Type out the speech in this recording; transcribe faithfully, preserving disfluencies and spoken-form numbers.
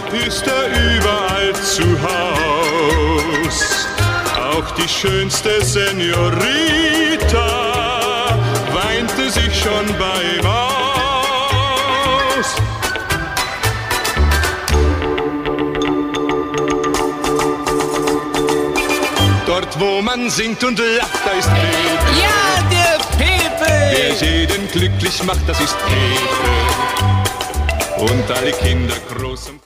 ist er überall zu Haus. Auch die schönste Senorita weinte sich schon beim Aus. Dort, wo man singt und lacht, da ist Pepe. Ja, der Pepe! Wer jeden glücklich macht, das ist Pepe. Und alle Kinder groß und